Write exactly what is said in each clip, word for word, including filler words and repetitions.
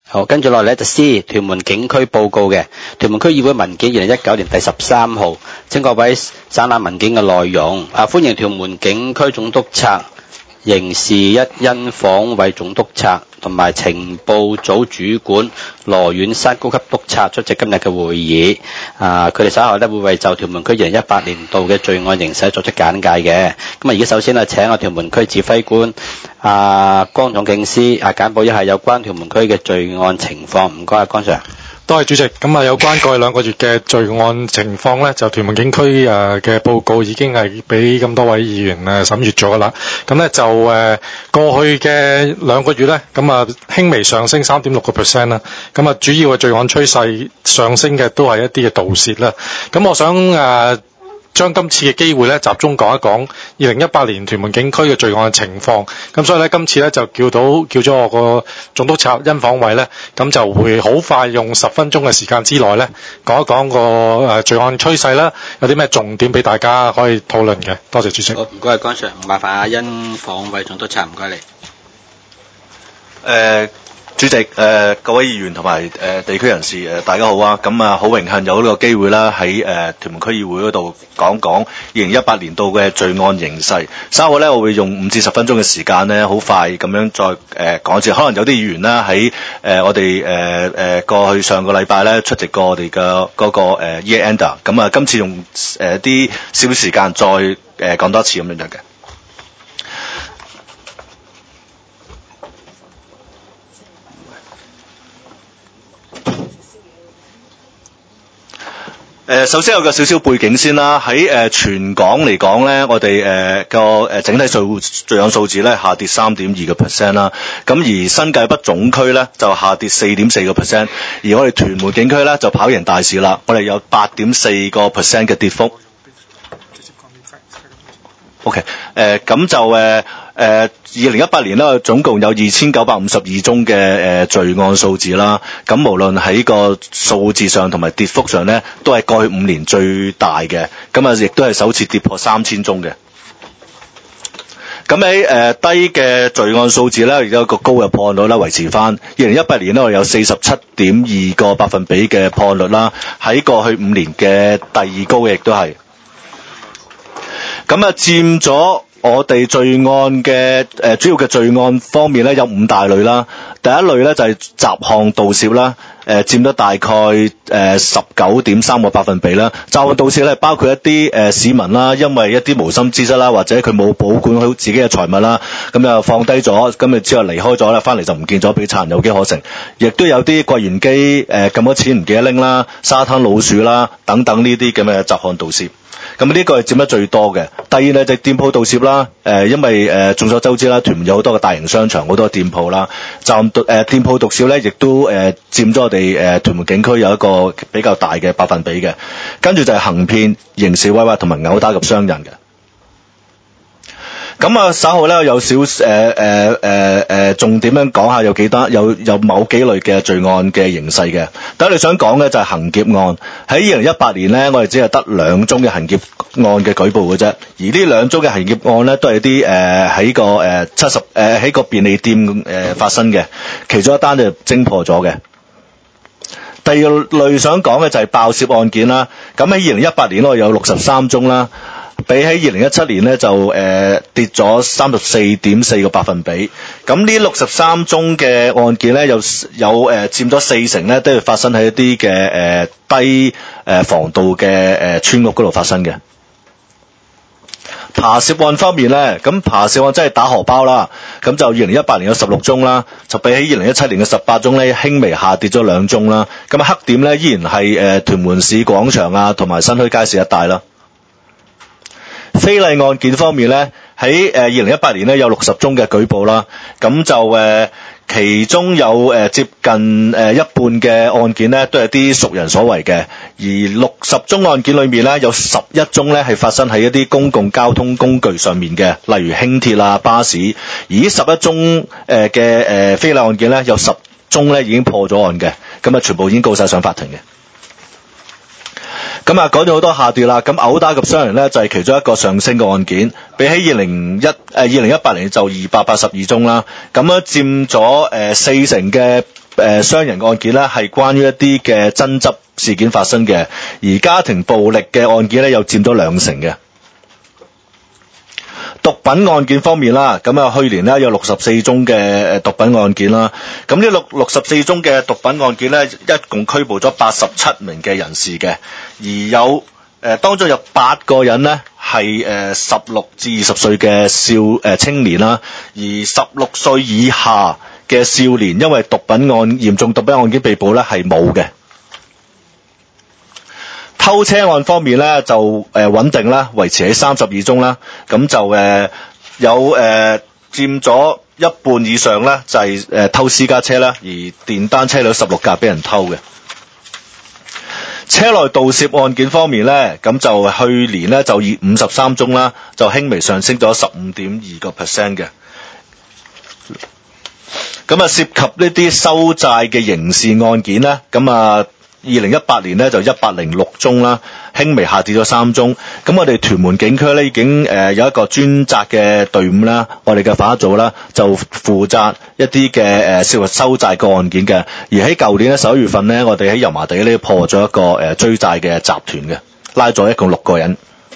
好，跟住落嚟咧就 C 屯門警區報告嘅屯門區議會文件二零一九年第十三號，請各位省覽文件嘅內容。啊，歡迎屯門警區總督察、刑事一因訪為總督察同埋情報組主管羅遠山高級督察出席今日嘅會議。啊，佢哋稍後咧會為就屯門區二零一八年度嘅罪案形勢作出簡介嘅。咁啊，而家首先啊，請我屯門區指揮官啊江總警司啊簡報一下有關屯門區嘅罪案情況。唔該啊，江 Sir。 多謝主席。咁啊，有關過去兩個月嘅罪案情況咧，就屯門警區誒嘅報告已經係俾咁多位議員誒審閱咗噶啦。咁咧就誒過去嘅兩個月咧，咁啊輕微上升三點六個 percent 啦。咁啊主要嘅罪案趨勢上升嘅都係一啲嘅盜竊啦。咁我想誒將今次嘅機會咧，集中講一講二零一八年屯門警區嘅罪案嘅情況。咁所以咧，今次咧就叫到叫咗我個總督察殷訪偉咧，咁就會好快用十分鐘嘅時間之內咧，講一講個誒罪案趨勢啦，有啲咩重點俾大家可以討論嘅。多謝主席。 好，唔該，江 Sir， 唔麻煩阿殷訪偉總督察，唔該你。 誒、呃。主席、呃、各位議員同埋、呃、地區人士、呃、大家好啊！咁啊，好榮幸有呢個機會啦，喺誒屯門區議會嗰度講講二零一八年度嘅罪案形勢。稍後咧，我會用五至十分鐘嘅時間咧，好快咁樣再誒、呃、講一次。可能有啲議員啦喺誒我哋誒誒過去上個禮拜咧出席過我哋嘅嗰個、呃、year ender， 咁啊今次用誒啲少少時間再誒、呃、講多次咁樣樣嘅。誒，首先有個少少背景先啦。喺誒全港嚟講咧，我哋誒個誒整體數罪案數字咧下跌三點二個 percent 啦。咁而新界北總區咧就下跌四點四個 percent，而我哋屯門警區咧就跑贏大市啦。我哋有八點四個 percent 嘅跌幅。OK， 誒咁就誒。誒二零一八年咧，總共有二千九百五十二宗嘅誒、呃、罪案數字啦。咁無論喺個數字上同埋跌幅上咧，都係過去五年最大嘅。咁啊，亦都係首次跌破三千宗嘅。咁喺誒低嘅罪案數字咧，而家有個高嘅破案率咧維持翻。二零一八年咧，我哋有四十七點二個百分比嘅破案率啦，喺過去五年嘅第二高嘅亦都係。咁啊，佔咗我哋罪案嘅誒、呃、主要嘅罪案方面咧，有五大類啦。第一類咧就係雜項盜竊啦，誒佔咗大概誒十九點三個百分比啦。雜項盜竊咧包括一啲誒、呃、市民啦，因為一啲無心之失啦，或者佢冇保管好自己嘅財物啦，咁就放低咗，咁啊之後離開咗啦，翻嚟就唔見咗，俾賊人有機可乘。亦都有啲櫃員機誒撳咗錢唔記得拎啦，沙灘老鼠啦等等呢啲咁嘅雜項盜竊。咁呢個係佔得最多嘅。第二呢，就係店鋪盜竊啦，誒、呃、因為誒、呃、眾所周知啦，屯門有好多個大型商場，好多店鋪啦，就誒、呃、店鋪盜竊咧，亦都誒、呃、佔咗我哋誒、呃、屯門警區有一個比較大嘅百分比嘅。跟住就係行騙、刑事毀壞同埋毆打及傷人嘅。咁啊，稍後咧有少誒誒誒誒重點樣講下有幾多有有某幾類嘅罪案嘅形勢嘅。第一你想講嘅就係行劫案。喺二零一八年咧，我哋只係得兩宗嘅行劫案嘅舉報嘅啫。而呢兩宗嘅行劫案咧，都係啲誒喺個誒七十誒喺個便利店誒、呃、發生嘅。其中一單就偵破咗嘅。第二類想講嘅就係爆竊案件啦。咁喺二零一八年我有六十三宗啦。比起二零一七年咧就誒、呃、跌咗三十四點四個百分比，咁呢六十三宗嘅案件咧有有誒佔咗四成咧都係發生喺一啲嘅誒低誒防盜嘅誒、呃、村屋嗰度發生嘅。扒竊案方面咧，咁扒竊案真係打荷包啦，咁就二零一八年有十六宗啦，就比起二零一七年嘅十八宗咧輕微下跌咗兩宗啦。咁黑點咧依然係誒、呃、屯門市廣場啊同埋新墟街市一帶啦。非禮案件方面咧，喺誒二零一八年咧有六十宗嘅舉報啦，咁就誒、呃、其中有誒、呃、接近誒、呃、一半嘅案件咧都係啲熟人所為嘅，而六十宗案件裏面咧有十一宗咧係發生喺一啲公共交通工具上面嘅，例如輕鐵啊、巴士，而呢十一宗誒嘅誒非禮案件咧有十宗咧已經破咗案嘅，咁啊全部已經告晒上法庭嘅。咁啊，講咗好多下跌啦。咁毆打及傷人咧，就係、是、其中一個上升嘅案件，比起二零一誒二零一八年就二百八十二宗啦。咁樣佔咗誒四成嘅誒傷人案件咧係關於一啲嘅爭執事件發生嘅，而家庭暴力嘅案件咧又佔咗兩成嘅。毒品案件方面啦，咁啊去年咧有六十四宗嘅誒毒品案件啦，咁呢六六十四宗嘅毒品案件咧，一共拘捕咗八十七名嘅人士嘅，而有誒、呃、當中有八個人咧係誒十六至二十歲嘅少誒、呃、青年啦，而十六歲以下嘅少年因為毒品案嚴重毒品案件被捕咧係冇嘅。偷車案方面咧就誒穩、呃、定啦，維持喺三十二宗啦，咁就誒、呃、有誒、呃、佔咗一半以上咧就係、是、誒、呃、偷私家車啦，而電單車有十六架俾人偷嘅。車內盜竊案件方面咧，咁就去年咧就以五十三宗啦，就輕微上升咗十五點二個 percent 嘅。咁啊涉及呢啲收債嘅刑事案件咧，咁啊二零一八年咧就一百零六宗啦，輕微下跌咗三宗。咁我哋屯門警區咧已經誒、呃、有一個專責嘅隊伍啦，我哋嘅反一組啦就負責一啲嘅誒涉及收債個案件嘅。而喺舊年咧十一月份咧，我哋喺油麻地呢破咗一個誒、呃、追債嘅集團嘅，拉咗一共六個人。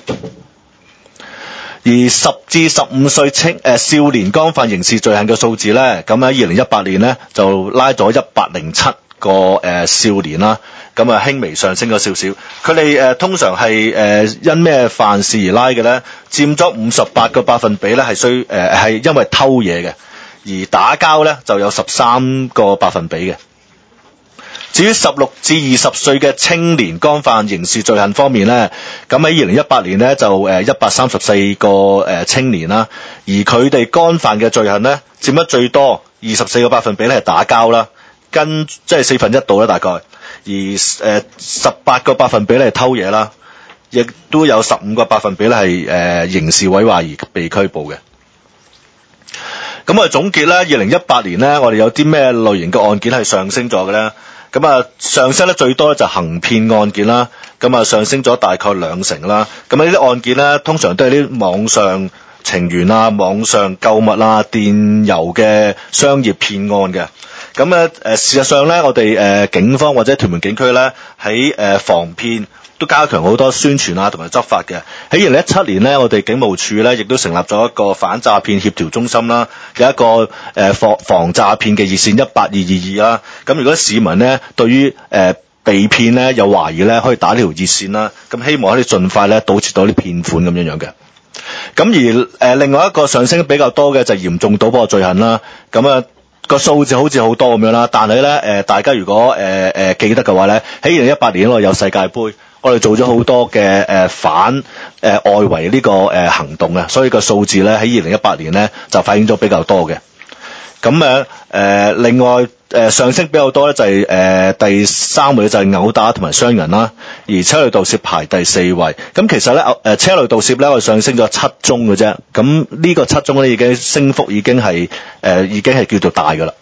而十至十五歲青誒少年干犯刑事罪行嘅數字咧，咁喺二零一八年咧就拉咗一百零七個誒、呃、少年啦，咁啊輕微上升咗少少。佢哋誒通常係誒、呃、因咩犯事而拉嘅咧？佔咗五十八個百分比咧，係需誒係因為偷嘢嘅，而打交咧就有十三個百分比嘅。至於十六至二十歲嘅青年干犯刑事罪行方面咧，咁喺二零一八年咧就誒一百三十四個誒青年啦，而佢哋干犯嘅罪行咧佔得最多二十四個百分比咧係打交啦。跟即係四分一度啦，大概，而誒十八個百分比咧係偷嘢啦，亦都有十五個百分比咧係誒刑事毀壞而被拘捕嘅。咁我哋總結咧，二零一八年咧，我哋有啲咩類型嘅案件係上升咗嘅咧？咁啊，上升得最多咧就行騙案件啦，咁啊上升咗大概兩成啦。咁呢啲案件咧，通常都係啲網上情緣啊、網上購物啊、電郵嘅商業騙案嘅。咁咧誒事實上咧，我哋誒、呃、警方或者屯門警區咧喺誒防騙都加強好多宣傳啊同埋執法嘅。喺二零一七年咧，我哋警務處咧亦都成立咗一個反詐騙協調中心啦，有一個誒、呃、防防詐騙嘅熱線一八二二二啦。咁如果市民咧對於誒、呃、被騙咧有懷疑咧，可以打呢條熱線啦。咁希望可以盡快咧堵截到啲騙款咁樣樣嘅。咁而誒、呃、另外一個上升比較多嘅就係嚴重賭博罪行啦。咁啊〜個數字好似好多咁樣啦，但係咧誒，大家如果誒誒、呃呃、記得嘅話咧，喺二零一八年我哋有世界盃，我哋做咗好多嘅誒、呃、反誒、呃、外圍呢、這個誒、呃、行動啊，所以個數字咧喺二零一八年咧就反映咗比較多嘅。咁誒誒，另外誒、呃、上升比較多咧就係、是、誒、呃、第三位就係毆打同埋傷人啦，而車內盜竊排第四位。咁其實咧誒、呃、車內盜竊咧我哋上升咗七宗嘅啫，咁呢個七宗咧已經升幅已經係誒、呃、已經係叫做大噶啦。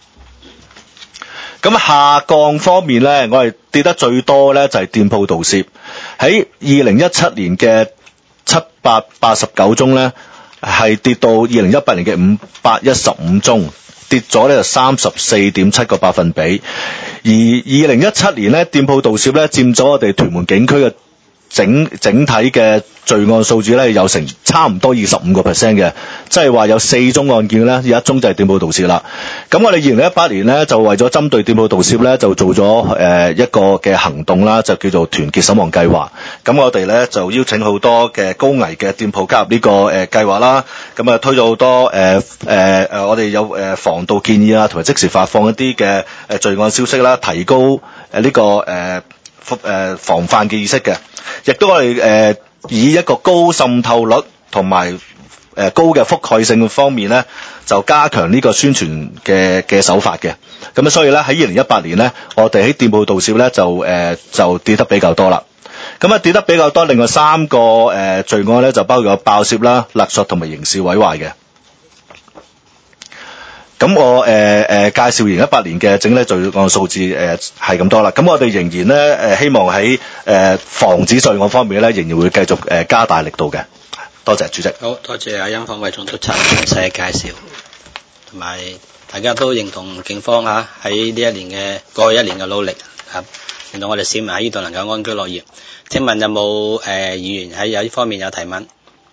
咁下降方面咧，我哋跌得最多咧就係店鋪盜竊，喺二零一七年嘅七百八十九宗咧，係跌到二零一八年嘅五百一十五宗，跌咗咧就三十四點七個百分比。而二零一七年咧，店鋪盜竊咧佔咗我哋屯門警區嘅整整體嘅罪案數字咧，有成差唔多二十五個 percent 嘅，即係話有四宗案件咧，有一宗就係店鋪盜竊啦。咁我哋二零一八年咧就為咗針對店鋪盜竊咧，就做咗誒、呃、一個嘅行動啦，就叫做團結守望計劃。咁我哋咧就邀請好多嘅高危嘅店鋪加入呢、這個誒、呃、計劃啦。咁啊推咗好多誒誒誒，我哋有誒、呃、防盜建議啊，同埋即時發放一啲嘅誒罪案消息啦，提高誒呢、呃這個誒。呃誒、呃、防範嘅意識嘅，亦都我哋誒、呃、以一個高滲透率同埋誒高嘅覆蓋性方面咧，就加強呢個宣傳嘅嘅手法嘅。咁啊，所以咧喺二零一八年咧，我哋喺店鋪盜竊咧就誒、呃、就跌得比較多啦。咁啊跌得比較多，另外三個誒、呃、罪案咧就包括有爆竊啦、勒索同埋刑事毀壞嘅。咁我誒誒、呃、介紹二零一八年嘅整體罪案數字誒係咁多啦。咁我哋仍然咧誒、呃、希望喺誒、呃、防止罪案方面咧，仍然會繼續誒、呃、加大力度嘅。多謝主席。 好多謝阿殷訪偉總督察詳細介紹同埋大家都認同警方嚇喺呢一年嘅過去一年嘅努力嚇，令到我哋市民喺呢度能夠安居樂業。請問有冇誒、呃、議員喺有呢方面有提問？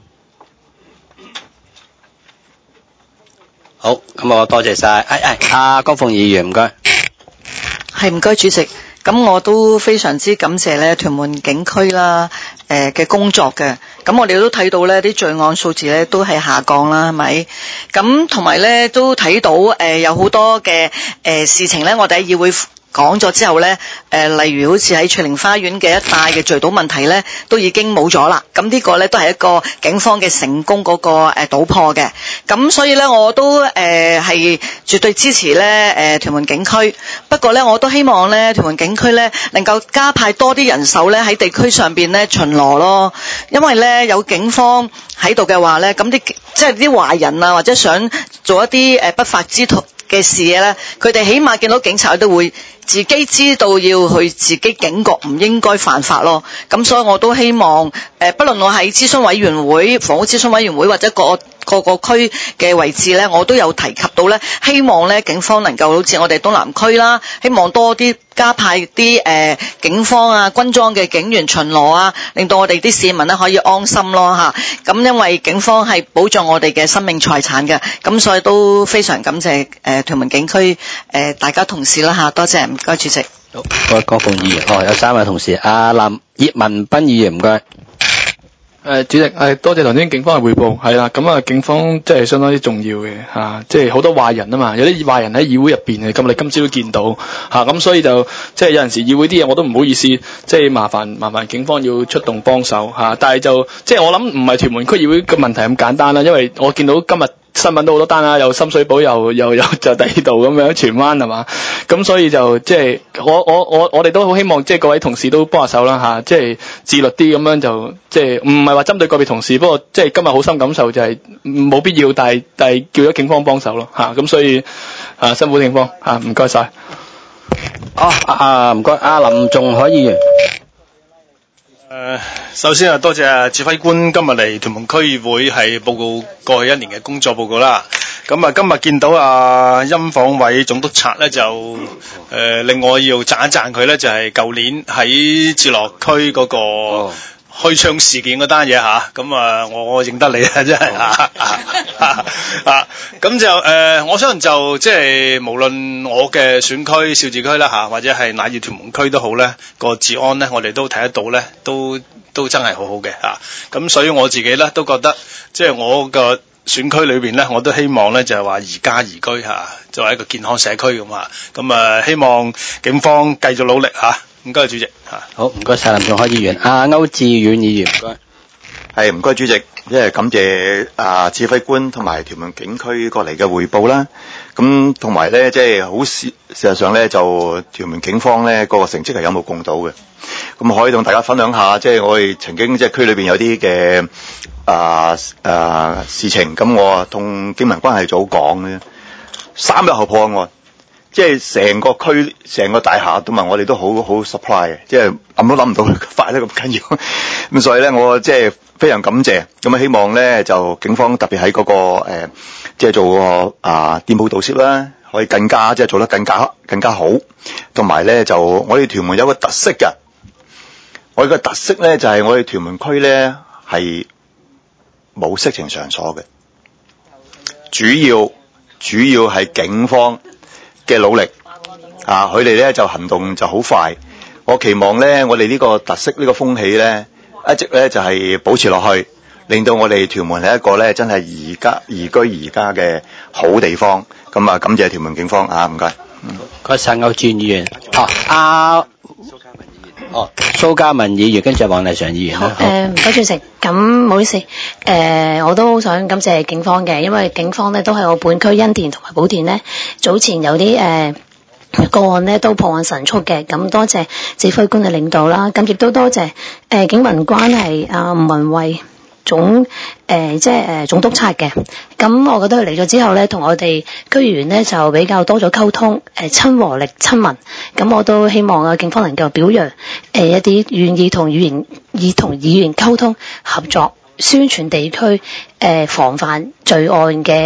好，咁我多謝晒。誒誒，阿江鳳議員唔該。 係唔該主席，咁我都非常之感謝咧屯門警區啦，誒嘅工作嘅。咁我哋都睇到咧啲罪案數字咧都係下降啦，係咪？咁同埋咧都睇到誒、呃、有好多嘅誒、呃、事情咧，我哋喺議會講咗之後咧，誒、呃、例如好似喺翠玲花園嘅一帶嘅聚賭問題咧，都已經冇咗啦。咁呢個咧都係一個警方嘅成功嗰、那個誒搗、呃、破嘅。咁所以咧我都誒係、呃、絕對支持咧誒、呃、屯門警區。不過咧我都希望咧屯門警區咧能夠加派多啲人手咧喺地區上邊咧巡邏咯。因為咧有警方喺度嘅話咧，咁啲即係啲壞人啊，或者想做一啲誒不法之徒嘅事咧，佢哋起碼見到警察都會自己知道要去自己警覺，唔應該犯法咯。咁所以我都希望誒，不論我喺諮詢委員會、房屋諮詢委員會或者各個個區嘅位置咧，我都有提及到咧，希望咧警方能夠好似我哋東南區啦，希望多啲加派啲誒、呃、警方啊、軍裝嘅警員巡邏啊，令到我哋啲市民咧可以安心咯嚇。咁因為警方係保障我哋嘅生命財產嘅，咁所以都非常感謝誒、呃、屯門警區誒、呃、大家同事啦嚇，多謝唔該主席。 好，郭郭鳳議員，哦有三位同事，阿林葉文斌議員唔該。 誒主席，誒多謝頭先警方嘅匯報，係啦，咁啊警方即係相當之重要嘅嚇，即係好多壞人啊嘛，有啲壞人喺議會入邊嘅，咁我哋今朝都見到嚇，咁、啊、所以就即係有陣時議會啲嘢我都唔好意思，即係麻煩麻煩警方要出動幫手嚇，但係就即係我諗唔係屯門區議會嘅問題咁簡單啦，因為我見到今日新聞都好多單啦，又深水埗又又又就第二度咁樣荃灣係嘛，咁所以就即係我我我我哋都好希望即係各位同事都幫下手啦嚇，即係自律啲咁樣就即係唔係話針對個別同事，不過即係今日好深感受就係冇必要，但係但係叫咗警方幫手咯嚇，咁所以啊辛苦警方嚇，唔該晒。 哦啊唔該，阿林仲可議員。 誒、呃，首先啊，多謝指揮官今日嚟屯門區議會係報告過去一年嘅工作報告啦。咁啊，今日見到啊殷訪偉總督察咧就誒、呃，另外要讚一讚佢咧，就係、是、舊年喺置樂區嗰個開槍事件嗰單嘢吓，咁啊，我我認得你啊，真係啊啊，咁就誒、呃，我相信就即係無論我嘅選區肇志區啦吓，或者係乃至屯門區都好咧，個治安咧，我哋都睇得到咧，都都真係好好嘅吓。咁、啊、所以我自己咧都覺得，即係我個選區裏邊咧，我都希望咧就係話宜家宜居吓，作為一個健康社區咁啊。咁啊，希望警方繼續努力吓。唔該，主席嚇。 好，唔該晒林仲海議員。阿歐志遠議員，唔該。 係唔該，主席，即係感謝啊指揮官同埋屯門警區過嚟嘅匯報啦。咁同埋咧，即係好事事實上咧，就屯門警方咧個成績係有目共睹嘅。咁可以同大家分享下，即係我哋曾經即係區裏邊有啲嘅啊啊事情。咁我同警民關係組講咧，三日後破案。即係成個區、成個大廈，同埋我哋都好好 supply 嘅，即係諗都諗唔到快得咁緊要。咁所以咧，我即係非常感謝。咁啊，希望咧就警方特別喺嗰個誒，即係做個啊店鋪盜竊啦，可以更加即係做得更加更加好。同埋咧就我哋屯門有個特色嘅，我哋個特色咧就係我哋屯門區咧係冇色情場所嘅，主要主要係警方嘅努力啊，佢哋咧就行動就好快。我期望咧，我哋呢個特色、呢個風氣咧，一直咧就係保持落去，令到我哋屯門係一個咧真係宜家宜居宜家嘅好地方。咁啊，感謝屯門警方啊，唔該。 唔該晒歐志遠議員。哦，阿蘇嘉文議員。哦，蘇嘉文議員，跟住黃麗常議員。 好，誒唔該主席，咁唔好意思，誒、呃、我都好想感謝警方嘅，因為警方咧都係我本區恩田同埋寶田咧，早前有啲誒、呃、個案咧都破案神速嘅，咁多謝指揮官嘅領導啦，咁亦都多謝誒、呃、警民關係啊吳文慧總誒、呃、即係誒、呃、總督察嘅，咁我覺得佢嚟咗之後咧，同我哋區議員咧就比較多咗溝通，誒、呃、親和力親民，咁我都希望啊警方能夠表揚誒、呃、一啲願意同議員以同議員溝通合作宣傳地區誒、呃、防範罪案嘅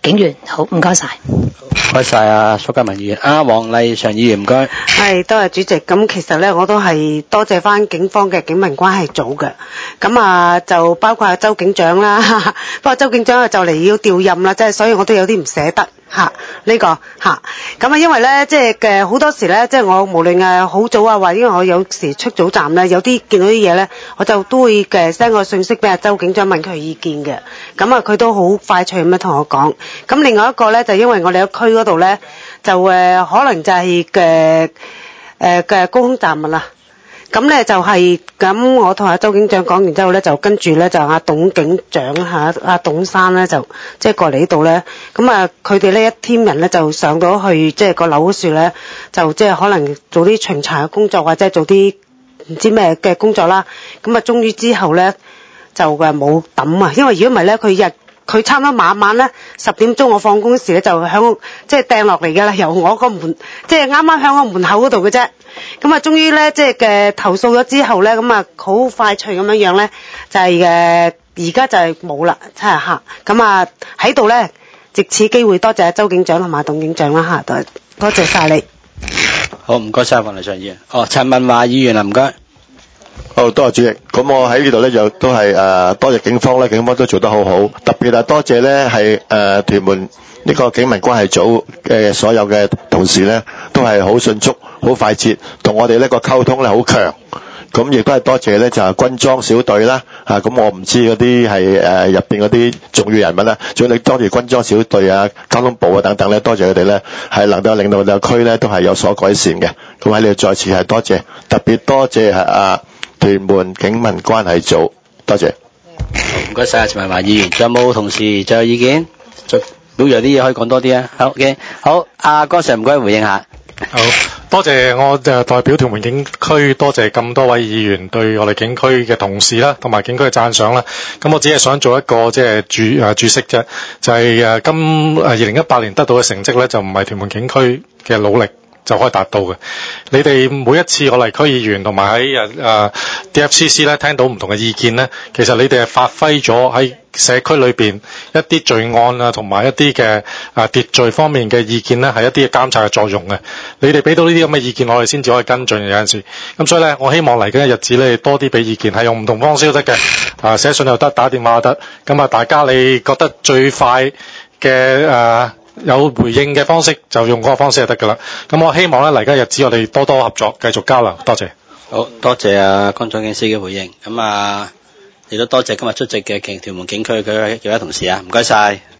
警員。好，唔該晒。 唔該晒啊，蘇嘉文議員。啊，黃麗嫦議員唔該。 係，多謝主席。咁其實咧，我都係多謝翻警方嘅警民關係組嘅。咁啊，就包括阿周警長啦。不過周警長啊，就嚟要調任啦，即係所以我都有啲唔捨得嚇呢個嚇。咁啊，因為咧，即係嘅好多時咧，即係我無論誒好早啊，或者因為我有時出早站咧，有啲見到啲嘢咧，我就都會嘅 send 個信息俾阿周警長問佢意見嘅。咁啊，佢都好快脆咁樣同我講。咁另外一個咧，就因為我哋個區嗰度咧，就誒、呃、可能就係嘅誒嘅高空站物啦。咁咧就係、是、咁，我同阿周警長講完之後咧，就跟住咧就阿董警長嚇阿董生咧就即係過嚟呢度咧。咁啊，佢哋呢一 team 人咧就上到去即係個樓樹咧，就即係可能做啲巡查嘅工作，或者做啲唔知咩嘅工作啦。咁啊，終於之後咧就誒冇抌啊，因為如果唔係咧，佢日佢差唔多晚晚咧十點鐘我放工時咧就響即係掟落嚟㗎啦，由我個門即係啱啱響我門口嗰度嘅啫。咁啊，終於咧即係嘅投訴咗之後咧，咁啊好快脆咁樣樣咧，就係誒而家就係冇啦，真係嚇。咁啊喺度咧，藉此機會多謝阿周警長同埋董警長啦嚇，多多謝晒你。 好，唔該晒黃麗嫦議員。哦，陳文華議員啊，唔該。 好，多謝主席。咁我喺呢度咧就都係誒、呃、多謝警方咧，警方都做得好好。特別係多謝咧係誒屯門呢個警民關係組嘅所有嘅同事咧，都係好迅速、好快捷，同我哋呢個溝通咧好強。咁亦都係多謝咧就係、是、軍裝小隊啦嚇。咁、啊、我唔知嗰啲係誒入邊嗰啲重要人物啦，仲有你多謝軍裝小隊啊、交通部啊等等咧，多謝佢哋咧係能夠令到個區咧都係有所改善嘅。咁喺呢度再次係多謝，特別多謝係啊屯門警民關係組，多謝。 唔該晒啊，陳文華議員。仲有冇同事再有意見？表揚啲嘢可以講多啲啊。好嘅，好，阿江 Sir 唔該回應下。 好，多謝我就代表屯門警區，多謝咁多位議員對我哋警區嘅同事啦，同埋警區嘅讚賞啦。咁我只係想做一個即係注誒注釋啫，就係誒今誒二零一八年得到嘅成績咧，就唔係屯門警區嘅努力就可以達到嘅。你哋每一次我嚟區議員同埋喺誒誒 D F C C 咧聽到唔同嘅意見咧，其實你哋係發揮咗喺社區裏邊一啲罪案啊，同埋一啲嘅啊秩序方面嘅意見咧，係一啲嘅監察嘅作用嘅。你哋俾到呢啲咁嘅意見，我哋先至可以跟進有陣時。咁所以咧，我希望嚟緊嘅日子咧，多啲俾意見，係用唔同方式都得嘅。啊，寫信又得，打電話又得。咁啊，大家你覺得最快嘅誒、啊、有回應嘅方式，就用嗰個方式就得㗎啦。咁我希望咧嚟緊日子我哋多多合作，繼續交流。多謝。 好多謝啊，江總警司嘅回應。咁啊，亦都多謝今日出席嘅屯門警區嘅幾位同事啊，唔該晒。